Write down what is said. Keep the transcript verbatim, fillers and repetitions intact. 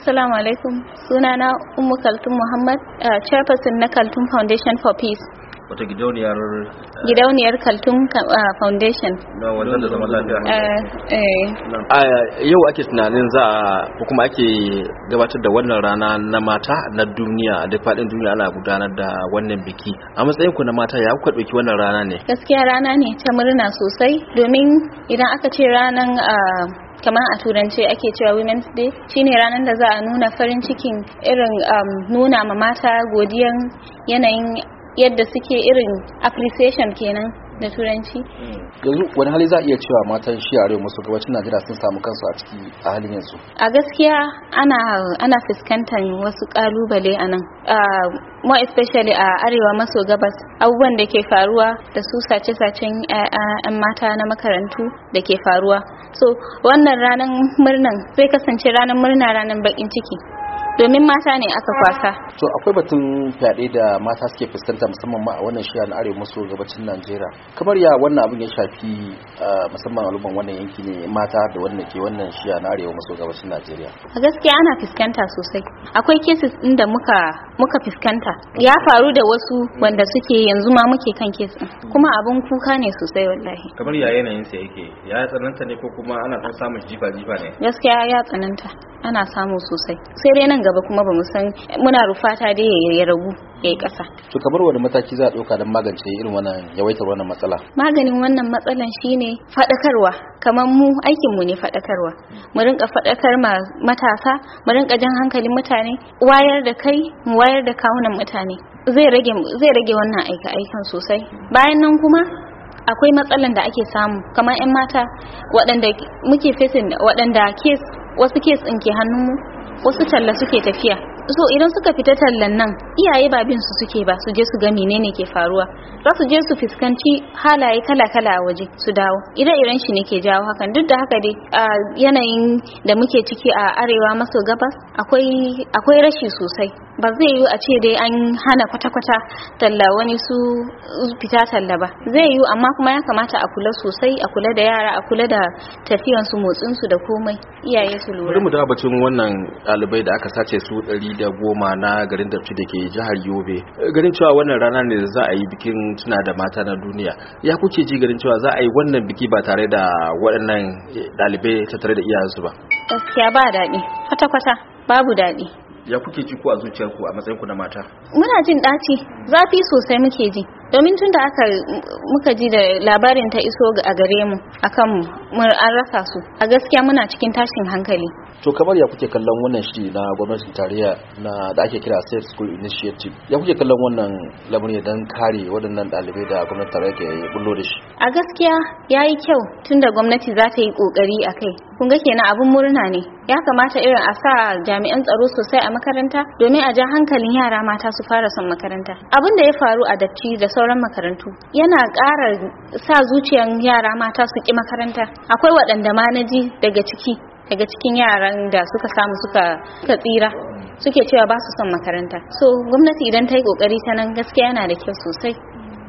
Assalamu alaikum. Sunana Ummu Kaltum Muhammad, uh, chairperson na Kaltum Foundation for Peace. Wata gidauniyar Gidauniyar Kaltum uh, Foundation. Na wannan da zaman lafiya. Eh eh. A yau ake tunanin za ko kuma ake gabatar da wannan rana na mata na duniya, da fadin duniya ana gudanar da wannan biki. A matsayin ku na mata ya kuka dauki wannan rana ne? Gaskiya rana ne ta murna sosai, domin idan aka ce ranan uh, kamar a turance ake cewa Women's Day, shine ranar da za a nuna farin cikin irin um, nuna ma mata godiyan yanayin yadda suke irin appreciation kenan da turanci. Yanzu wani hali za a iya cewa matan shi a arewa maso gabacin Najeriya sun samu kansu a ciki a halin yanzu? A gaskiya ana ana fuskantar wasu kalubale a nan, uh, more especially a arewa maso gabas, abubuwan da ke faruwa da su sace-sacen 'yan mata na makarantu da ke faruwa. So wannan ranar murnan zai kasance ranar murna, ranar bakin ciki, domin mata ne aka kwasa. To akwai batun fyaɗe da mata suke fuskanta musamman ma a wannan shiya na arewa maso gabacin Najeriya. Kamar ya wannan abin ya shafi musamman al'umman wannan yanki ne, mata da wannan ke wannan shiya na arewa maso gabacin Najeriya? A gaskiya ana fuskanta sosai. Akwai cases din da muka muka fuskanta. Ya faru da wasu wanda suke yanzu ma muke kan case din. Kuma abin kuka ne sosai wallahi. Kamar ya yanayin sa yake? Ya tsananta ne ko kuma ana son samun jifa-jifa ne? Gaskiya ya tsananta. Ana samu sosai. Sai dai nan gaba kuma bamu san, muna rufata dai ya ragu ya yi ƙasa. To kamar wani mataki za a ɗauka don magance irin wannan yawaitar wannan matsala? Maganin wannan matsalan shine faɗakarwa. Kamar mu aikinmu ne faɗakarwa. Mu rinka faɗakar ma matasa, mu rinka jan hankalin mutane, wayar da kai, mu wayar da kawunan mutane. Zai rage zai rage wannan aika aikan sosai. Bayan nan kuma akwai matsalan da ake samu kamar 'yan mata waɗanda muke facing, waɗanda case wasu case ɗin ke hannunmu, wasu talla suke tafiya. So idan suka fita tallan nan, iyaye ba bin su suke ba su je su ga menene ke faruwa, za su je su fuskanci halaye kala-kala a waje su dawo. Ire-iren shi ne ke jawo hakan. Duk da haka dai a yanayin da muke ciki a arewa maso gabas akwai akwai rashi sosai. Ba zai yiwu a ce dai an hana kwata-kwata talla wani su fita talla ba. Zai yiwu, amma kuma ya kamata a kula sosai, a kula da yara, a kula da tafiyan su, motsin su da komai. Iyaye su lura. Bari mu da batun wannan ɗalibai da aka sace su ɗari da goma na garin Dabci da ke jihar Yobe. Garin cewa wannan rana ne da za a yi bikin tuna da mata na duniya. Ya kuke ji garin cewa za a yi wannan biki ba tare da waɗannan ɗalibai tattare da iyayensu ba? Gaskiya ba daɗi. Kwata-kwata babu daɗi. Ya kuke ji ko a zuciyarku a matsayin ku na mata? Muna jin ɗaci, zafi sosai muke ji. Domin tun da aka muka ji da labarin ta iso a gare mu akan mu an rasa su, a gaskiya muna cikin tashin hankali. To kamar ya kuke kallon wannan shiri na gwamnatin tarayya na da ake kira Safe School Initiative? Ya kuke kallon wannan lamarin don kare waɗannan ɗalibai da gwamnatin tarayya ke bullo da shi? A gaskiya yayi kyau tunda gwamnati za ta yi kokari akai. Kun ga kenan abun murna ne. Ya kamata irin a sa jami'an tsaro sosai a makaranta domin a ja hankalin yara mata su fara son makaranta. Abin da ya faru a Dabci da sauran makarantu yana ƙara sa zuciyan yara mata su ƙi makaranta. Akwai waɗanda ma na ji daga ciki daga cikin yaran da suka samu suka suka tsira suke cewa ba su son makaranta. So gwamnati idan ta yi kokari ta nan, gaskiya yana da kyau sosai.